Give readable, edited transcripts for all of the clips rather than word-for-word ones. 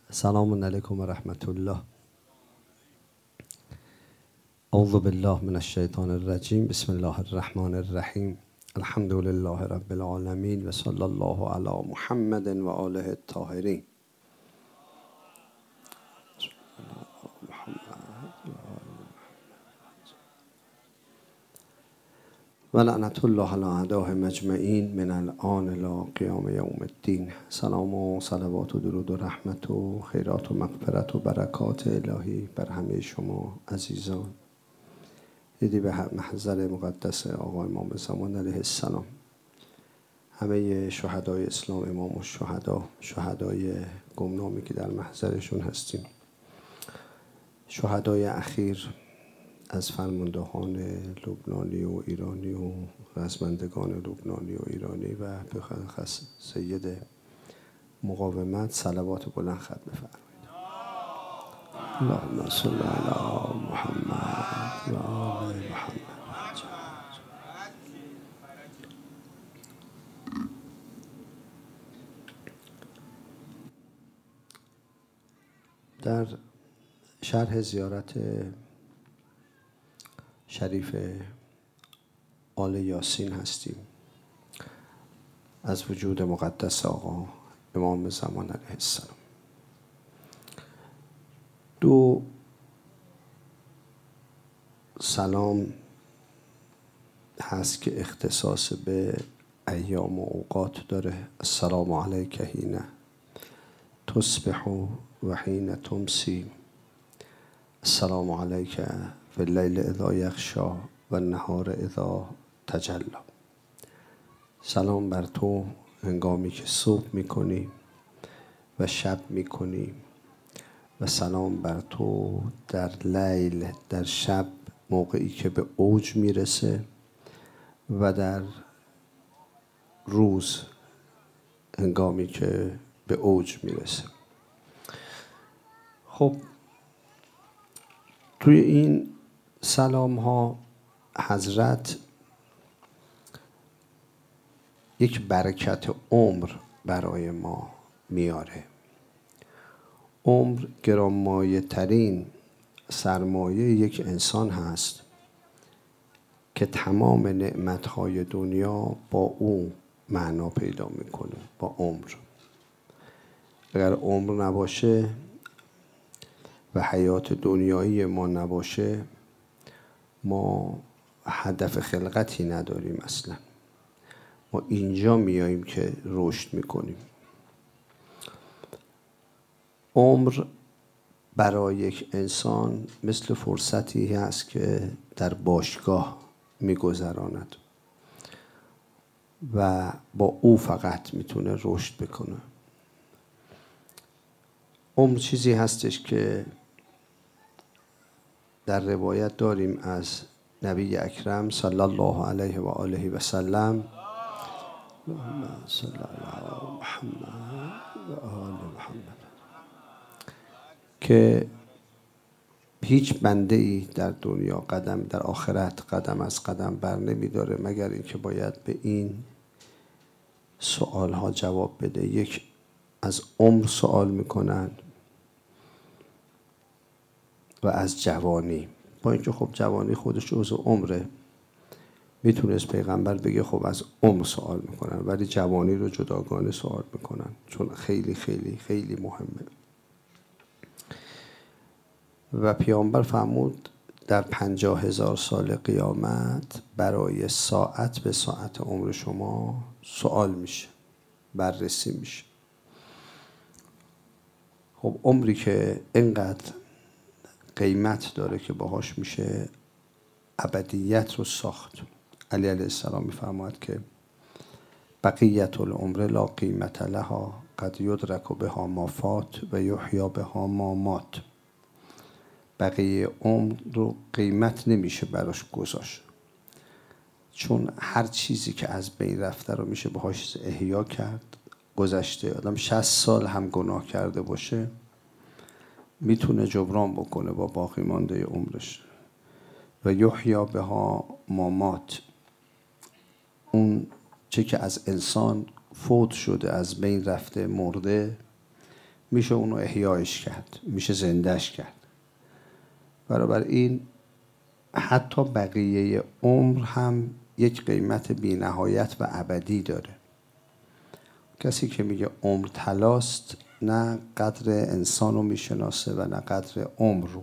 سلام علیکم و رحمت الله. اعوذ بالله من الشیطان الرجیم. بسم الله الرحمن الرحیم. الحمد لله رب العالمین و صلی الله علی محمد و آله الطاهرین. و لعنت الله علی اعدائهم اجمعین من الآن الی قیام یوم الدین. سلام و صلوات و درود و رحمت و خیرات و مغفرت و برکات الهی بر همه شما عزیزان. دیدی به محضر مقدس آقا امام زمان علیه السلام، همه شهدای اسلام، امام و شهدای گمنامی که در محضرشون هستیم، شهدای اخیر از فرماندهان لبنانی و ایرانی و رزمندگان لبنانی و ایرانی و به خصوص سید مقاومت صلوات بلند ختم بفرمایید. اللهم صل علی محمد و آل محمد. در شرح زیارت شریف آل یاسین هستیم از وجود مقدس آقا امام زمان علیه السلام. دو سلام هست که اختصاص به ایام و اوقات داره. السلام علیک حین تصبح و حین تمسی، السلام علیک فی اللیل اذا یغشی و النهار اذا تجلی. سلام بر تو هنگامی که صبح میکنی و شب میکنی، و سلام بر تو در لیل، در شب، موقعی که به اوج میرسه، و در روز هنگامی که به اوج میرسه. خب توی این سلام ها حضرت یک برکت عمر برای ما میاره. عمر گرانمایه ترین سرمایه یک انسان هست که تمام نعمتهای دنیا با او معنا پیدا میکنه، با عمر. اگر عمر نباشه و حیات دنیایی ما نباشه، ما هدف خلقتی نداریم اصلا. ما اینجا میاییم که رشد میکنیم. عمر برای یک انسان مثل فرصتی هست که در باشگاه میگذراند و با او فقط میتونه رشد بکنه. عمر چیزی هستش که در روایت داریم از نبی اکرم صلی الله علیه و آله و سلم، اللهم صل علی محمد و آل محمد، که هیچ بنده ای در دنیا قدم در آخرت قدم از قدم بر نمیداره مگر اینکه باید به این سوال ها جواب بده. یک، از عمر سوال میکنن و از جوانی. با اینکه خب جوانی خودش جزء عمره، میتونست پیغمبر بگه خب از عمر سوال میکنن، ولی جوانی رو جداگانه سوال میکنن چون خیلی خیلی خیلی مهمه. و پیامبر فرمود در 50,000 سال قیامت برای ساعت به ساعت عمر شما سوال میشه، بررسی میشه. خب عمری که اینقدر قیمت داره که باهاش میشه ابدیت رو ساخت. علی علیه السلام میفرماید که بقیت العمر لا قیمت لها قد یدرک بها ما فات و یحیی بها ما مات. بقیه عمر رو قیمت نمیشه براش گذاشت، چون هر چیزی که از بین رفته رو میشه باهاش احیا کرد. گذشته آدم 60 سال هم گناه کرده باشه میتونه جبران بکنه با باقی مانده عمرش. و یحیی بها ما مات، اون چه که از انسان فوت شده، از بین رفته، مرده، میشه اونو احیایش کرد، میشه زندهش کرد. بنابراین حتی بقیه عمر هم یک قیمت بی نهایت و ابدی داره. کسی که میگه عمر طلاست نه قدر انسان رو میشناسه و نه قدر عمر رو.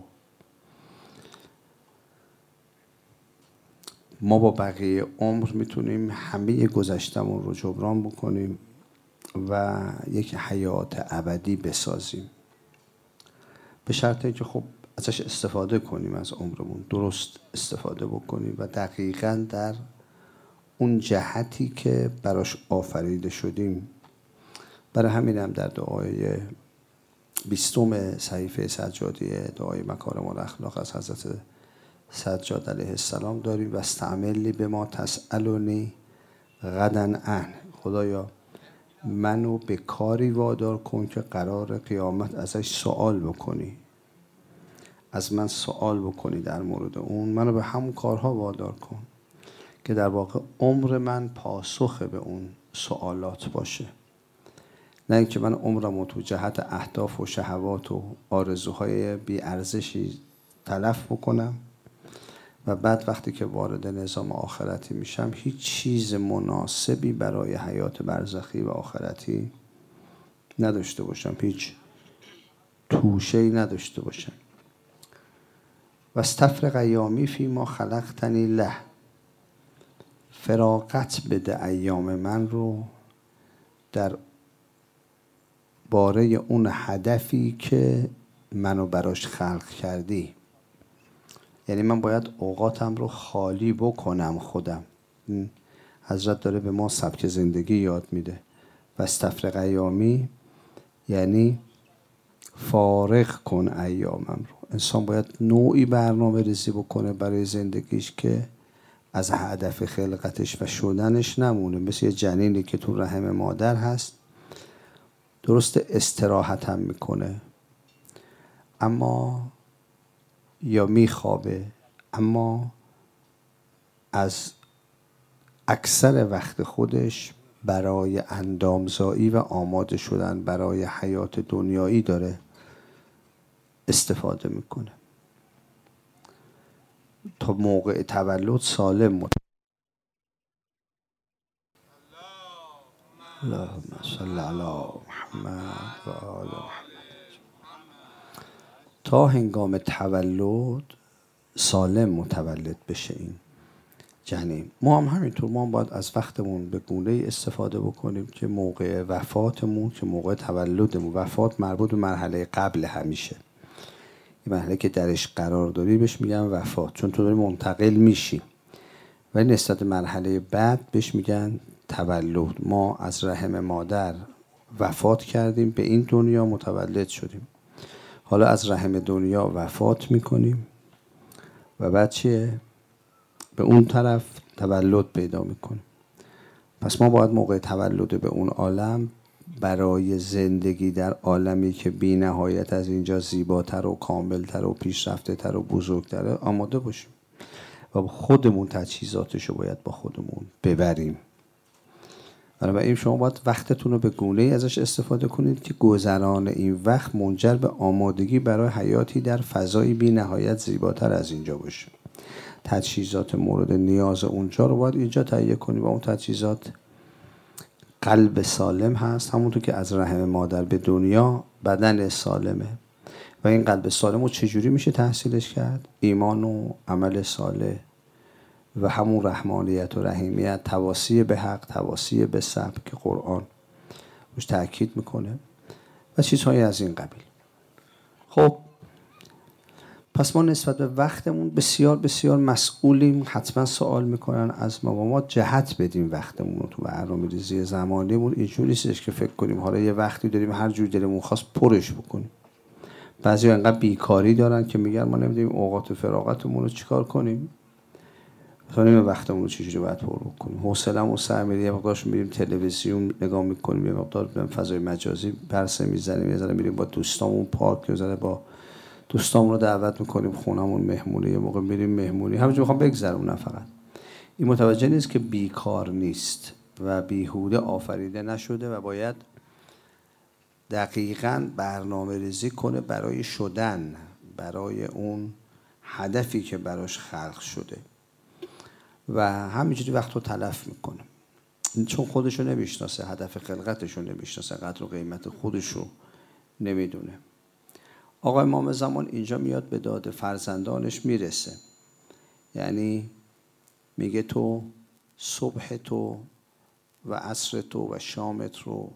ما با بقیه عمر میتونیم همه گذشتمون رو جبران بکنیم و یک حیات ابدی بسازیم، به شرطی که خب ازش استفاده کنیم، از عمرمون درست استفاده بکنیم و دقیقاً در اون جهتی که براش آفریده شدیم. برای همینم در دعای 20 صحیفه سجادی، دعای مکارم الاخلاق از حضرت سجاد علیه السلام داریم: و استعملی به ما تسألونی غدا عنه. خدایا منو به کاری وادار کن که قرار قیامت ازش سوال بکنی، از من سوال بکنی در مورد اون. منو به همون کارها وادار کن که در واقع عمر من پاسخ به اون سوالات باشه، نه اینکه من عمرم رو تو جهت اهداف و شهوات و آرزوهای بی ارزشی تلف بکنم و بعد وقتی که وارد نظام آخرتی میشم هیچ چیز مناسبی برای حیات برزخی و آخرتی نداشته باشم، هیچ توشه‌ای نداشته باشم. و استفرغ ایامی فی ما خلقتنی له. فراغت بده ایام من رو در باره اون هدفی که منو براش خلق کردی. یعنی من باید اوقاتم رو خالی بکنم خودم. حضرت داره به ما سبک زندگی یاد میده. و استفرغ ایامی یعنی فارغ کن ایامم رو. انسان باید نوعی برنامه ریزی بکنه برای زندگیش که از هدف خلقتش و شدنش نمونه. مثل یه جنینی که تو رحم مادر هست، درست استراحت هم میکنه اما یا میخوابه، اما از اکثر وقت خودش برای اندامزایی و آماده شدن برای حیات دنیایی داره استفاده میکنه تا موقع تولد سالم بود. اللهم صل علی محمد و آل محمد. تا هنگام تولد سالم متولد بشه این جنین. ما هم همینطور، ما هم باید از وقتمون به گونه استفاده بکنیم که موقع وفاتمون، که موقع تولدمون، وفات مربوط به مرحله قبل همیشه، این مرحله که درش قرار داری بهش میگن وفات، چون تو داری منتقل میشی. ولی نسبت مرحله بعد بهش میگن تولد. ما از رحم مادر وفات کردیم، به این دنیا متولد شدیم، حالا از رحم دنیا وفات میکنیم و بعد چیه؟ به اون طرف تولد پیدا میکنیم. پس ما باید موقع تولد به اون عالم برای زندگی در عالمی که بی نهایت از اینجا زیباتر و کاملتر و پیشرفته‌تر و بزرگتره آماده باشیم و خودمون تجهیزاتشو باید با خودمون ببریم. بنابراین شما باید وقتتون رو به گونه‌ای ازش استفاده کنید که گذران این وقت منجر به آمادگی برای حیاتی در فضایی بی نهایت زیباتر از اینجا باشه. تجهیزات مورد نیاز اونجا رو باید اینجا تهیه کنیم و اون تجهیزات قلب سالم هست، همونطور که از رحم مادر به دنیا بدن سالمه. و این قلب سالم رو چجوری میشه تحصیلش کرد؟ ایمان و عمل صالح و همون رحمانیت و رحیمیت، تواصی به حق، تواصی به صبر که قرآن روش تأکید میکنه و چیزهایی از این قبیل. خب پس ما نسبت به وقتمون بسیار بسیار مسئولیم. حتما سوال میکنن از ما جهت بدیم وقتمون رو تو برنامه‌ریزی زمانیمون. اینجوری نیستش که فکر کنیم حالا یه وقتی داریم هر جور دلمون خواست پرش بکنیم. بعضی انقدر بیکاری دارن که میگن ما نمیدونیم اوقات فراغتمون رو چیکار کنیم، تا نمیدونیم وقتمون رو چجوری باید پر بکنیم. حوصله‌مون سر میره، یه مقدارش میریم تلویزیون نگاه میکنیم، یه مقدار به فضای مجازی پرسه میزنیم، یه ذره میریم با دوستامون پارک، یه ذره با دوستامون رو دعوت میکنیم خونمون مهمونی، یه موقع میریم مهمونی، همینجوری میخوام بگذرونم. فقط این متوجه نیست که بیکار نیست و بیهوده آفریده نشده و باید دقیقاً برنامه ریزی کنه برای شدن، برای اون هدفی که براش خلق شده و همینجوری وقت رو تلف میکنه، چون خودشو نمیشناسه، هدف خلقتشو نمیشناسه، قدر و قیمت خودشو نمیدونه. آقا امام زمان اینجا میاد به داد فرزندانش میرسه، یعنی میگه تو صبح تو و عصر تو و شامت رو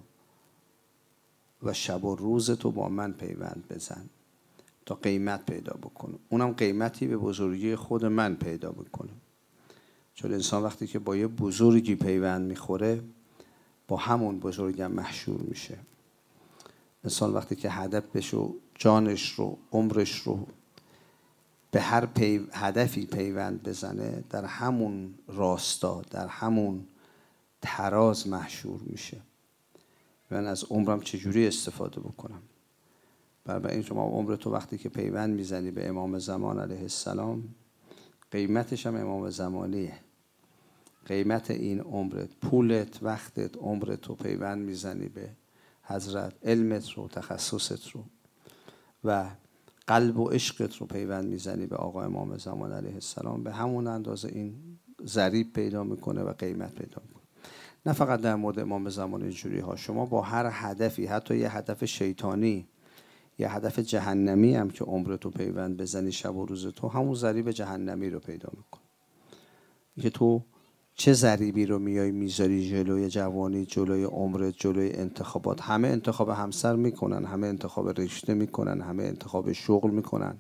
و شب و روز تو با من پیوند بزن تا قیمت پیدا بکنه. اونم قیمتی به بزرگی خود من پیدا بکنه، چون انسان وقتی که با یه بزرگی پیوند میخوره با همون بزرگم محشور میشه. انسان وقتی که هدفش و جانش رو، عمرش رو به هر هدفی پیوند بزنه، در همون راستا، در همون تراز محشور میشه. من از عمرم چجوری استفاده بکنم؟ بنابراین شما عمر تو وقتی که پیوند میزنی به امام زمان علیه السلام، قیمتش هم امام زمانیه. قیمت این عمرت، پولت، وقتت، عمرت رو پیوند میزنی به حضرت، علمت رو، تخصصت رو و قلب و عشقت رو پیوند میزنی به آقا امام زمان علیه السلام، به همون اندازه این ضریب پیدا میکنه و قیمت پیدا میکنه. نه فقط در مورد امام زمان اینجوری ها، شما با هر هدفی، حتی یه هدف شیطانی، یه هدف جهنمی هم که عمرتو پیوند بزنی شب و روز تو، همون ضریب جهنمی رو پیدا میکنه. که تو چه ضریبی رو میای میذاری جلوی جوانی، جلوی عمرت، جلوی انتخابات. همه انتخاب همسر میکنن، همه انتخاب رشته میکنن، همه انتخاب شغل میکنن،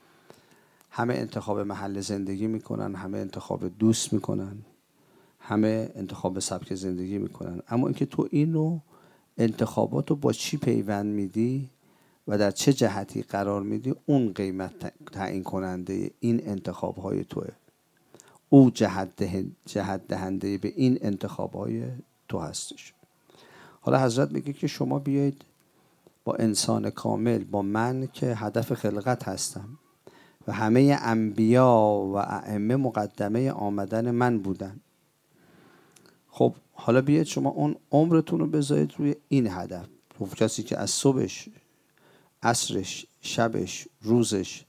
همه انتخاب محل زندگی میکنن، همه انتخاب دوست میکنن، همه انتخاب سبک زندگی میکنن. اما اینکه تو اینو انتخابات رو با چی پیوند میدی و در چه جهتی قرار میدی، اون قیمت تعیین کننده این انتخاب های توه. او جهت دهنده به این انتخاب های تو هستش. حالا حضرت میگه که شما بیایید با انسان کامل، با من که هدف خلقت هستم و همه انبیا و ائمه مقدمه آمدن من بودن. خب حالا بیایید شما اون عمرتون رو بذارید روی این هدف. کسی که از صبحش، عصرش، شبش، روزش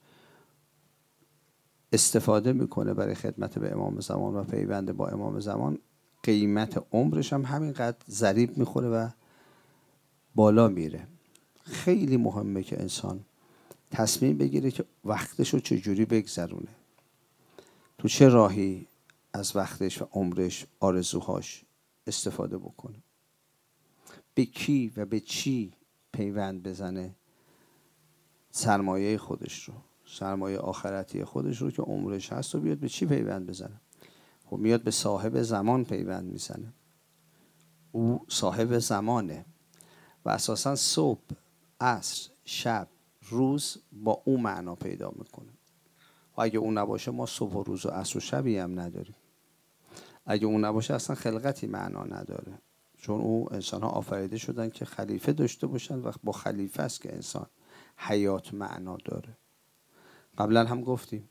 استفاده میکنه برای خدمت به امام زمان و پیوند با امام زمان، قیمت عمرش هم همینقدر ضریب میخوره و بالا میره. خیلی مهمه که انسان تصمیم بگیره که وقتش رو چجوری بگذرونه، تو چه راهی از وقتش و عمرش، آرزوهاش استفاده بکنه، به کی و به چی پیوند بزنه سرمایه خودش رو، سرمایه آخرتی خودش رو که عمرش هست، و بیاد به چی پیوند بزنه؟ خب میاد به صاحب زمان پیوند میزنه. او صاحب زمانه و اساسا صبح، عصر، شب، روز با او معنا پیدا میکنه. و اگه اون نباشه ما صبح و روز و عصر و شبی هم نداریم. اگه اون نباشه اصلا خلقتی معنا نداره، چون او انسان ها آفریده شدن که خلیفه داشته باشن و با خلیفه است که انسان حیات معنا داره. قبلا هم گفتیم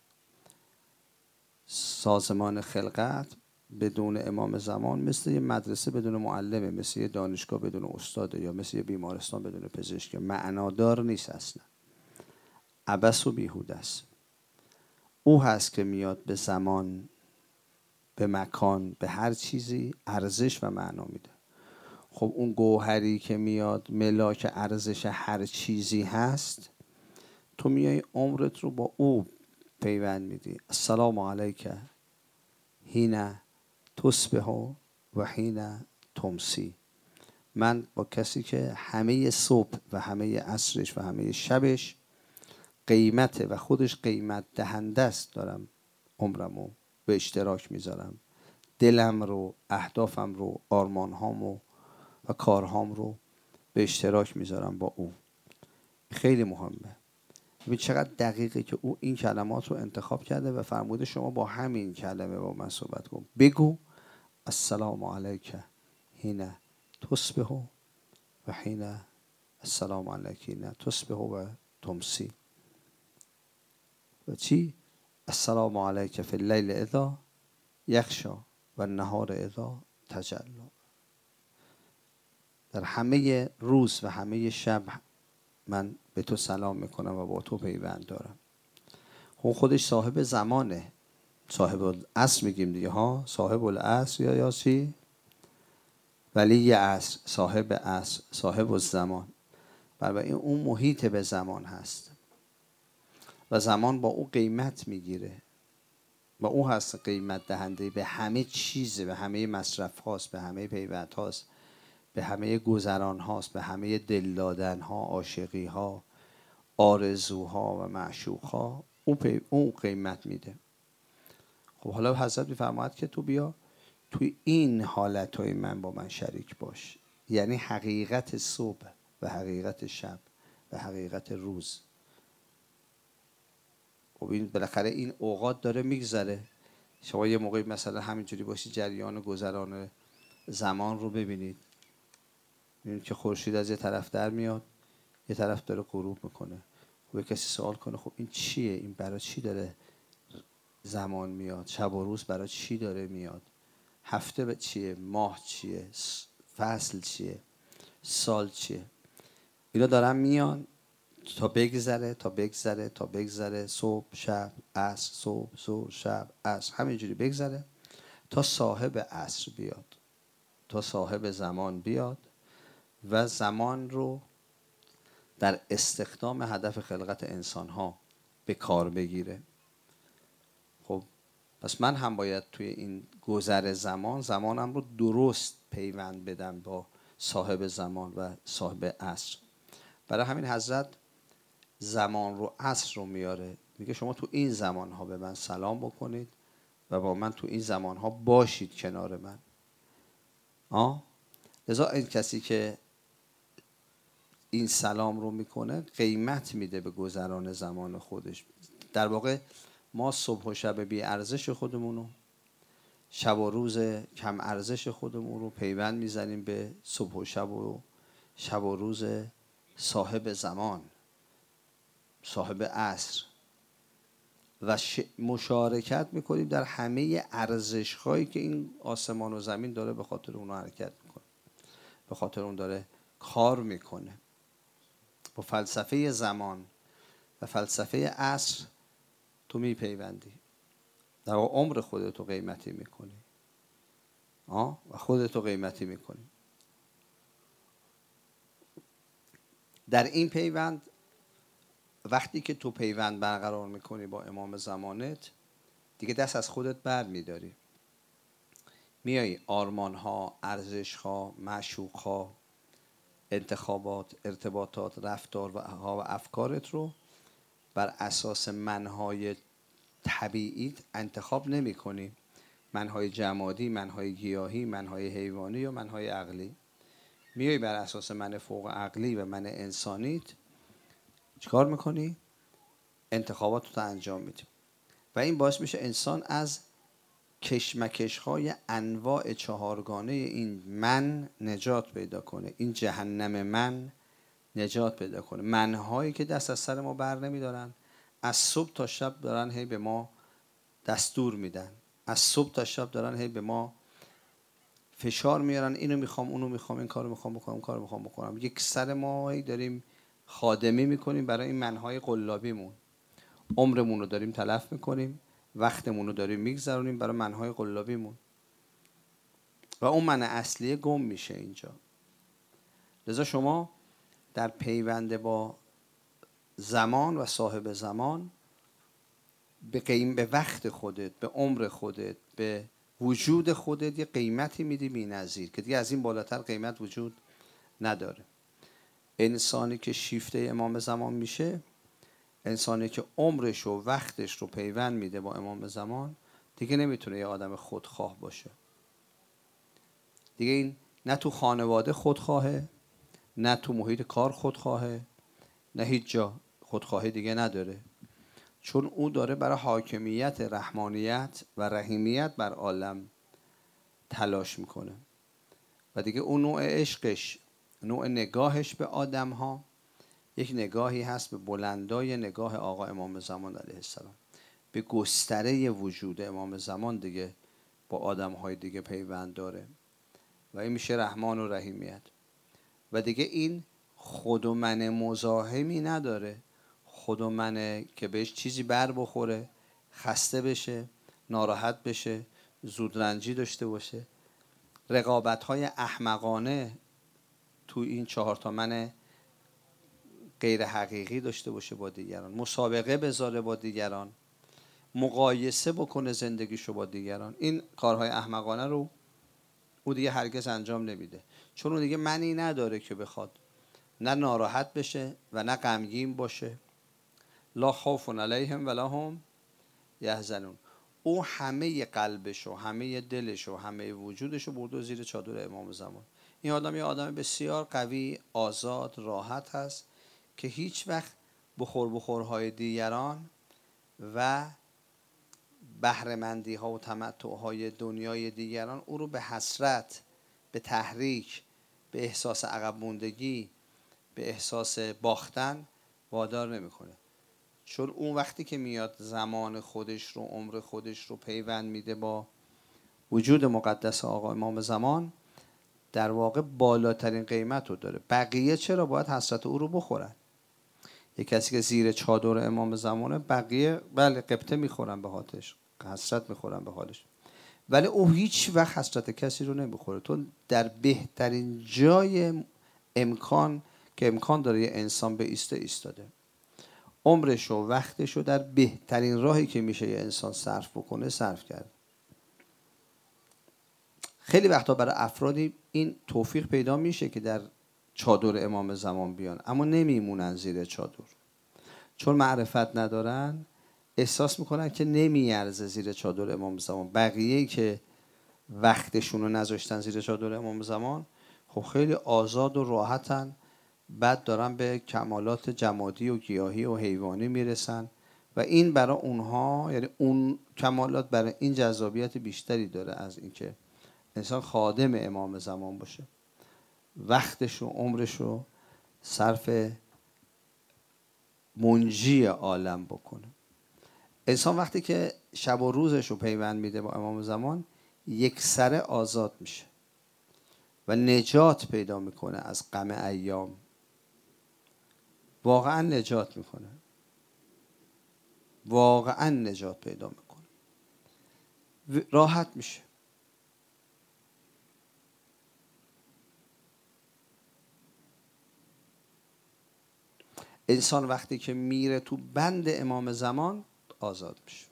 سازمان خلقت بدون امام زمان مثل یه مدرسه بدون معلمه، مثل یه دانشگاه بدون استاده، یا مثل یه بیمارستان بدون پزشک. معنادار نیست اصلا، عبث و بیهوده است. او هست که میاد به زمان، به مکان، به هر چیزی ارزش و معنا میده. خب اون گوهری که میاد ملاک ارزش هر چیزی هست، تو میای عمرت رو با او پیوند میدی. السلام علیک حین تصبح و حین تمسی. من با کسی که همه صبح و همه عصرش و همه شبش قیمته و خودش قیمت دهنده است، دارم عمرمو به اشتراک میذارم، دلم رو، اهدافم رو، آرمانهام و کارهام رو به اشتراک میذارم با او. خیلی مهمه. ببین چقدر دقیقه که او این کلمات رو انتخاب کرده و فرموده شما با همین کلمه با من صحبت کن. بگو السلام علیک حین تصبح و حین السلام علیک حین تصبح و تمسی. و چی؟ السلام علیک فی اللیل اذا یغشی و النهار اذا تجلی. در همه روز و همه شب من به تو سلام میکنم و با تو پیوند دارم. خودش صاحب زمانه، صاحب العصر میگیم دیگه ها، صاحب العصر یا چی؟ ولی عصر، صاحب عصر، صاحب الزمان. برای اون محیط به زمان هست و زمان با او قیمت میگیره و او هست قیمت دهنده به همه چیز، به همه مصرف هاست، به همه پیوند هاست، به همه گذران هاست، به همه دل دادن ها، عاشقی ها، آرزوها و معشوق ها. اون قیمت میده. خب حالا حضرت میفرماید که تو بیا توی این حالتهای من با من شریک باش، یعنی حقیقت صبح و حقیقت شب و حقیقت روز. خب این بالاخره این اوقات داره میگذره. شما یه موقعی مثلا همینجوری باشی جریان و گذران زمان رو ببینید، ببینید که خورشید از یه طرف در میاد، یه طرف داره غروب میکنه. خب کسی سوال کنه خب این چیه؟ این برای چی داره زمان میاد؟ شب و روز برای چی داره میاد؟ هفته چیه؟ ماه چیه؟ فصل چیه؟ سال چیه؟ اینا دارن میان تا بگذره تا بگذره تا بگذره، صبح شب عصر، صبح شب عصر، همینجوری بگذره تا صاحب عصر بیاد، تا صاحب زمان بیاد و زمان رو در استخدام هدف خلقت انسان ها به کار بگیره. خب پس من هم باید توی این گذر زمانم رو درست پیوند بدم با صاحب زمان و صاحب عصر. برای همین حضرت زمان رو عصر رو میاره، میگه شما تو این زمان ها به من سلام بکنید و با من تو این زمان ها باشید کنار من. لذا این کسی که این سلام رو میکنه قیمت میده به گذران زمان خودش. در واقع ما صبح و شب بی ارزش خودمونو، شب و روز کم ارزش خودمون رو پیوند میزنیم به صبح و شب و روز صاحب زمان، صاحب عصر و مشارکت میکنیم در همه ارزش هایی که این آسمان و زمین داره به خاطر اونها حرکت میکنه، به خاطر اون داره کار میکنه. با فلسفه زمان و فلسفه عصر تو میپیوندی، در عمر خودتو قیمتی میکنی و خودتو قیمتی میکنی. در این پیوند وقتی که تو پیوند برقرار میکنی با امام زمانت، دیگه دست از خودت بر میداری، میای آرمان ها، ارزش ها، معشوق ها، انتخابات، ارتباطات، رفتار و افکارت رو بر اساس منهای طبیعی انتخاب نمی کنی. منهای جمادی، منهای گیاهی، منهای حیوانی یا منهای عقلی. میای بر اساس من فوق عقلی و من انسانیت چیکار میکنی؟ انتخابات رو انجام میدی و این باعث میشه انسان از کشمکش های انواع چهارگانه این من نجات پیدا کنه، این جهنم من نجات پیدا کنه. منهایی که دست از سر ما بر نمیدارن، از صبح تا شب دارن هی به ما دستور میدن، از صبح تا شب دارن هی به ما فشار میارن، اینو میخوام، اونو میخوام، این کارو میخوام بکنم، کارو میخوام بکنم. یک سر ما هی داریم خادمی میکنیم برای این منهای قلابیمون، عمرمون رو داریم تلف میکنیم، وقتمون رو داریم میگذرونیم برای منهای قلابیمون و اون من اصلیه گم میشه اینجا. لذا شما در پیوند با زمان و صاحب زمان به وقت خودت، به عمر خودت، به وجود خودت یه قیمتی میدی بی‌نظیر که دیگه از این بالاتر قیمت وجود نداره. انسانی که شیفته امام زمان میشه، انسانی که عمرش و وقتش رو پیوند میده با امام زمان، دیگه نمیتونه یه آدم خودخواه باشه. دیگه این نه تو خانواده خودخواهه، نه تو محیط کار خودخواهه، نه هیچ جا خودخواهی دیگه نداره، چون او داره برای حاکمیت رحمانیت و رحیمیت بر عالم تلاش میکنه و دیگه اون نوع عشقش، نوع نگاهش به آدم ها یک نگاهی هست به بلندای نگاه آقا امام زمان علیه السلام، به گستره وجود امام زمان دیگه با آدم های دیگه پیوند داره و این میشه رحمان و رحیمیت. و دیگه این خود و من مزاحمی نداره. خود و منه که بهش چیزی بر بخوره، خسته بشه، ناراحت بشه، زودرنجی داشته باشه. رقابت‌های احمقانه تو این 4 تا من غیر حقیقی داشته باشه با دیگران، مسابقه بذاره با دیگران، مقایسه بکنه زندگیشو با دیگران. این کارهای احمقانه رو او دیگه هرگز انجام نمیده، چون اون دیگه منی نداره که بخواد نه ناراحت بشه و نه غمگین باشه. لا خوف علیهم ولا هم یحزنون. او همه قلبش و همه دلش و همه وجودش رو برده زیر چادر امام زمان. این آدم یه آدم بسیار قوی، آزاد، راحت هست که هیچ وقت بخورهای دیگران و بهره‌مندی ها و تمتع های دنیای دیگران او رو به حسرت، به تحریک، به احساس عقب موندگی، به احساس باختن وادار نمیکنه. چون اون وقتی که میاد زمان خودش رو، عمر خودش رو پیوند میده با وجود مقدس آقا امام زمان، در واقع بالاترین قیمت رو داره. بقیه چرا باید حسرت او رو بخورن؟ یک کسی که زیر چادر امام زمانه، بقیه بله قبطه میخورن به حالش، حسرت میخورن به حالش، ولی او هیچ وقت حسرت کسی رو نمیخوره. تو در بهترین جای امکان داره یه انسان به ایستاده، عمرش و وقتش رو در بهترین راهی که میشه یه انسان صرف بکنه صرف کرد. خیلی وقتا برای افرادی این توفیق پیدا میشه که در چادر امام زمان بیان، اما نمیمونن زیر چادر، چون معرفت ندارن، احساس میکنن که نمیارزه زیر چادر امام زمان. بقیه‌ای که وقتشون رو نذاشتن زیر چادر امام زمان، خب خیلی آزاد و راحتن، بعد دارن به کمالات جمادی و گیاهی و حیوانی میرسن و این برای اونها، یعنی اون کمالات برای این جذابیت بیشتری داره از اینکه انسان خادم امام زمان باشه، وقتش و عمرش رو صرف منجی عالم بکنه. انسان وقتی که شب و روزش رو پیوند میده با امام زمان، یک سره آزاد میشه و نجات پیدا میکنه از غم ایام. واقعا نجات میکنه، واقعا نجات پیدا میکنه، راحت میشه. انسان وقتی که میره تو بند امام زمان آزاد میشه.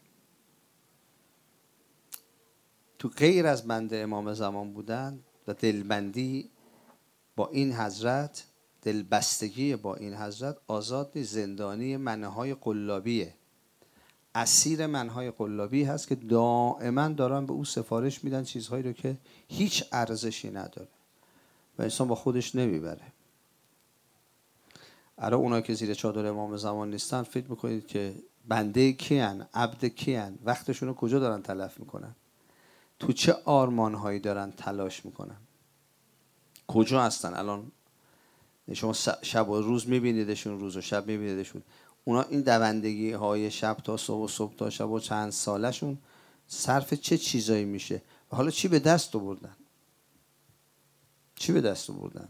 تو غیر از بند امام زمان بودن و دلبندی با این حضرت، دلبستگی با این حضرت، آزاد نیست، زندانی منهای قلابیه، اسیر منهای قلابی هست که دائما دارن به او سفارش میدن چیزهایی رو که هیچ ارزشی نداره و انسان با خودش نمیبره. الان اونایی که زیر چادر امام زمان نیستن، فکر میکنید که بنده کیان، عبد کیان، وقتشون رو کجا دارن تلف میکنن، تو چه آرمانهایی دارن تلاش میکنن، کجا هستن الان؟ شما شب و روز میبینیدشون، روز و شب میبینیدشون. اونا این دوندگی های شب تا صبح و صبح تا شب و چند سالشون صرف چه چیزایی میشه و حالا چی به دست آوردن؟ چی به دست آوردن؟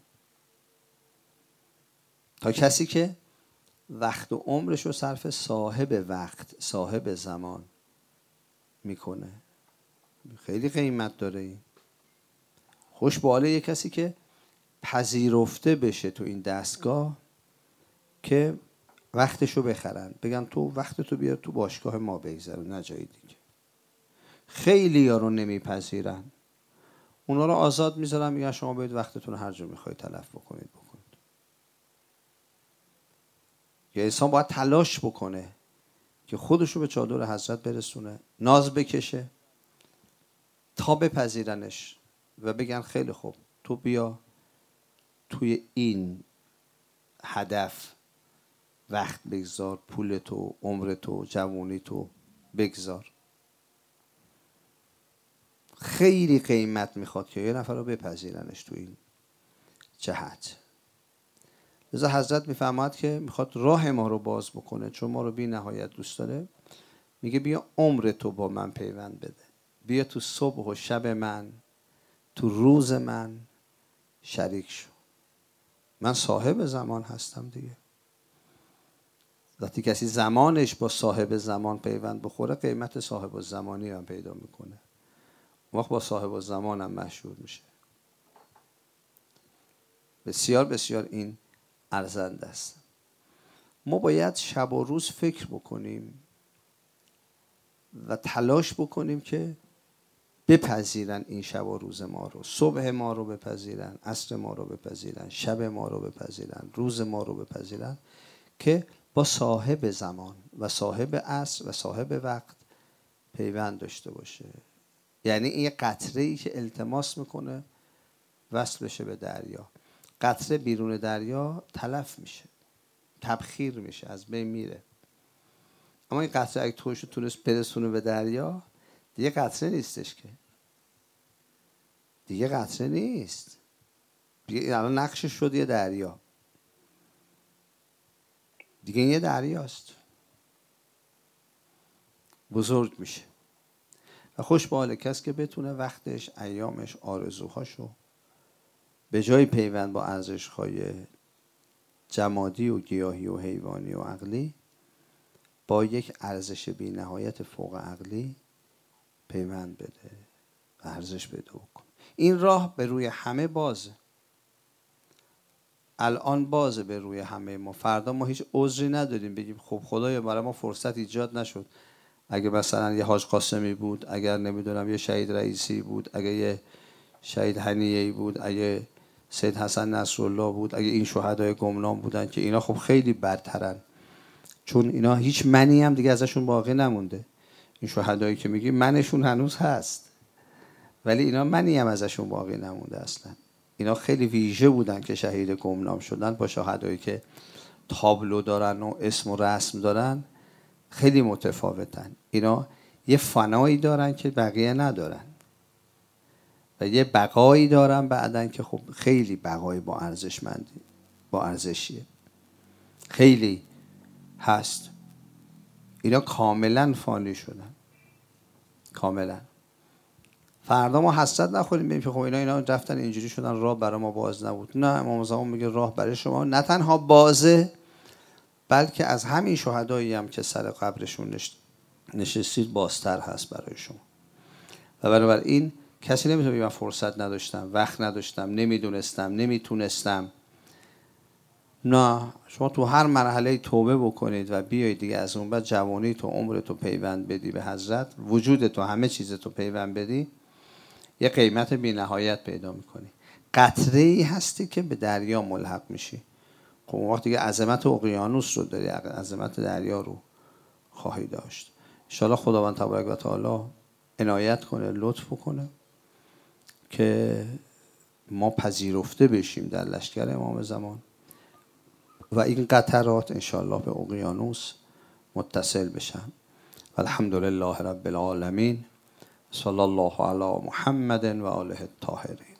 تا کسی که وقت و عمرش رو صرف صاحب وقت، صاحب زمان میکنه، خیلی قیمت داره. این خوش به حال یک کسی که پذیرفته بشه تو این دستگاه که وقتشو بخرن، بگن تو وقتتو بیار تو باشگاه ما بگذرون، نه جای دیگه. خیلی ها رو نمیپذیرن، اونا رو آزاد میذارن، میگن شما باید وقتتون هر جا میخواید تلف بکنید. یا انسان باید تلاش بکنه که خودشو به چادر حضرت برسونه، ناز بکشه تا بپذیرنش و بگن خیلی خوب، تو بیا توی این هدف وقت بگذار، پولتو، عمرتو، جوونیتو بگذار. خیلی قیمت میخواد که یه نفر رو بپذیرنش تو این جهت. لذا حضرت میفرماد که میخواد راه ما رو باز بکنه، چون ما رو بی نهایت دوست داره. میگه بیا عمرتو با من پیوند بده، بیا تو صبح و شب من، تو روز من شریک شو. من صاحب زمان هستم دیگه. وقتی کسی زمانش با صاحب زمان پیوند بخوره، قیمت صاحب الزمانی هم پیدا میکنه، وقت با صاحب الزمان هم مشهور میشه. بسیار بسیار این ارزنده است. ما باید شب و روز فکر بکنیم و تلاش بکنیم که بپذیرن این شب و روز ما رو، صبح ما رو بپذیرن، عصر ما رو بپذیرن، شب ما رو بپذیرن، روز ما رو بپذیرن، که با صاحب زمان و صاحب عصر و صاحب وقت پیوند داشته باشه. یعنی این قطره ای که التماس میکنه وصل بشه به دریا. قطره بیرون دریا تلف میشه، تبخیر میشه، از بین میره. اما این قطره اگه توش تونست برسونه به دریا، دیگه قطره نیستش که، دیگه قطره نیست، دیگه الان نقشش شد یه دریا، دیگه یه دریاست، بزرگ میشه. و خوش به حال کس که بتونه وقتش، ایامش، آرزوهاشو به جای پیوند با ارزش‌های جمادی و گیاهی و حیوانی و عقلی، با یک ارزش بی نهایت فوق عقلی پیوند بده، ارزش بده بکن. این راه به روی همه بازه، الان بازه به روی همه ما. فردا ما هیچ عذری نداریم بگیم خب خدایا برای ما فرصت ایجاد نشد. اگه مثلا یه حاج قاسمی بود، اگر نمیدونم یه شهید رئیسی بود، اگه یه شهید هنیه‌ای بود، اگه سید حسن نصرالله بود، اگه این شهدای گمنام بودن که اینا خب خیلی برترن، چون اینا هیچ منی هم دیگه ازشون باقی نمونده. این شهدایی که میگی منشون هنوز هست، ولی اینا منی هم ازشون باقی نمونده اصلا. اینا خیلی ویژه بودن که شهید گمنام شدن، با شهدایی که تابلو دارن و اسم و رسم دارن خیلی متفاوتن. اینا یه فنایی دارن که بقیه ندارن و یه بقایی دارن بعدن که خب خیلی بقای با ارزشمندی، با ارزشیه، خیلی هست. اینا کاملا فانی شدن، کاملا. فردا ما حسرت نخوریم ببینیم که خب اینا رفتن اینجوری شدن، راه برای ما باز نبود. نه، امام زمان میگه راه برای شما نه تنها بازه، بلکه از همین شهدایی هم که سر قبرشون نشستید بازتر هست برای شما. و بنابراین کسی نمیتونه بگه من فرصت نداشتم، وقت نداشتم، نمیدونستم، نمیتونستم. نه، شما تو هر مرحله توبه بکنید و بیایید دیگه از اون بعد جوانی تو، عمر تو پیوند بدی به حضرت، وجود تو، همه چیز تو پیوند بدی، یه قیمت بی نهایت پیدا میکنی. قطره‌ای هستی که به دریا ملحق میشی. خب اون وقت دیگه عظمت اقیانوس رو داری، عظمت دریا رو خواهی داشت. انشاءالله خداوند تبارک و تعالی عنایت کنه، لطف کنه که ما پذیرفته بشیم در لشکر امام زمان و این قطرات انشاءالله به اقیانوس متصل بشن. الحمدلله رب العالمین. صلی الله علی محمد و آله الطاهرین.